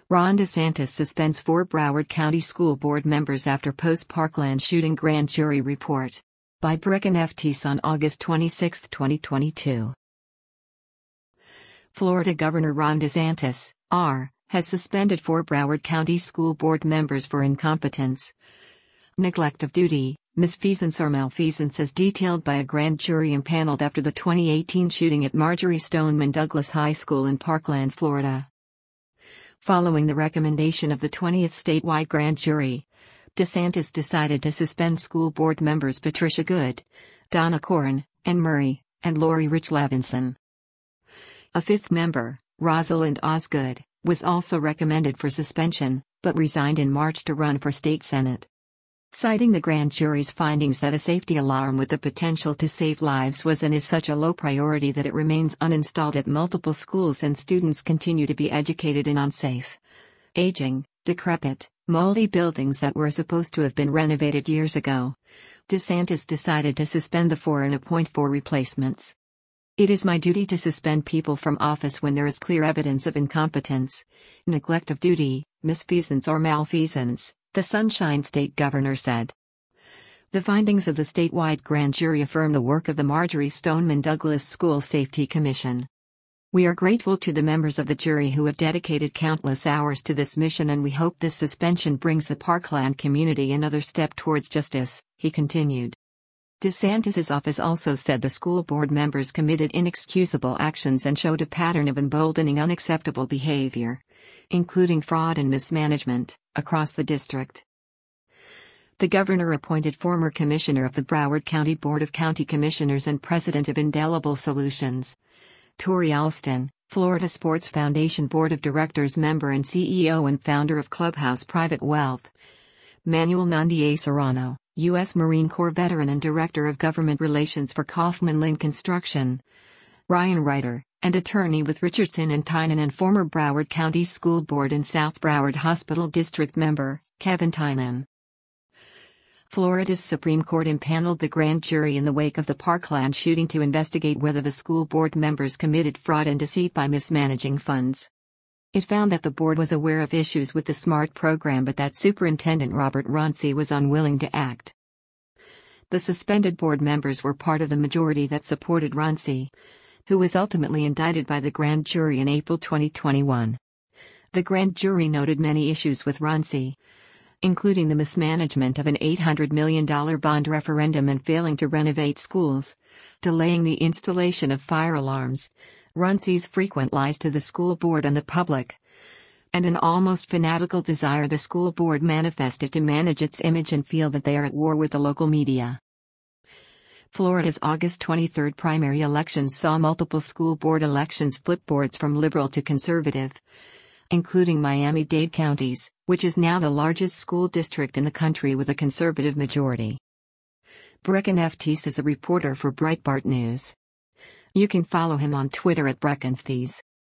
Ron DeSantis suspends 4 Broward County School Board members after post-Parkland shooting grand jury report. By Brecken F. Teese on August 26, 2022. Florida Governor Ron DeSantis, R., has suspended 4 Broward County School Board members for incompetence, neglect of duty, misfeasance or malfeasance as detailed by a grand jury impaneled after the 2018 shooting at Marjory Stoneman Douglas High School in Parkland, Florida. Following the recommendation of the 20th statewide grand jury, DeSantis decided to suspend school board members Patricia Good, Donna Corn, Ann Murray, and Lori Rich Levinson. A 5th member, Rosalind Osgood, was also recommended for suspension, but resigned in March to run for state senate. Citing the grand jury's findings that a safety alarm with the potential to save lives was and is such a low priority that it remains uninstalled at multiple schools and students continue to be educated in unsafe, aging, decrepit, moldy buildings that were supposed to have been renovated years ago, DeSantis decided to suspend the 4 and appoint 4 replacements. It is my duty to suspend people from office when there is clear evidence of incompetence, neglect of duty, misfeasance or malfeasance, the Sunshine State Governor said. The findings of the statewide grand jury affirm the work of the Marjory Stoneman Douglas School Safety Commission. We are grateful to the members of the jury who have dedicated countless hours to this mission, and we hope this suspension brings the Parkland community another step towards justice, he continued. DeSantis's office also said the school board members committed inexcusable actions and showed a pattern of emboldening unacceptable behavior, including fraud and mismanagement, across the district. The governor appointed former commissioner of the Broward County Board of County Commissioners and president of Indelible Solutions, Tori Alston, Florida Sports Foundation Board of Directors member and CEO and founder of Clubhouse Private Wealth, Manuel Nundier Serrano, U.S. Marine Corps veteran and Director of Government Relations for Kaufman Linn Construction, Ryan Reiter, and attorney with Richardson and Tynan, and former Broward County School Board and South Broward Hospital District member, Kevin Tynan. Florida's Supreme Court impaneled the grand jury in the wake of the Parkland shooting to investigate whether the school board members committed fraud and deceit by mismanaging funds. It found that the board was aware of issues with the SMART program but that Superintendent Robert Runcie was unwilling to act. The suspended board members were part of the majority that supported Runcie, who was ultimately indicted by the grand jury in April 2021. The grand jury noted many issues with Runcie, including the mismanagement of an $800 million bond referendum and failing to renovate schools, delaying the installation of fire alarms, Runcie's frequent lies to the school board and the public, and an almost fanatical desire the school board manifested to manage its image and feel that they are at war with the local media. Florida's August 23 primary elections saw multiple school board elections flip boards from liberal to conservative, including Miami-Dade counties, which is now the largest school district in the country with a conservative majority. Brecken F. Teese is a reporter for Breitbart News. You can follow him on Twitter at Brecken Teese.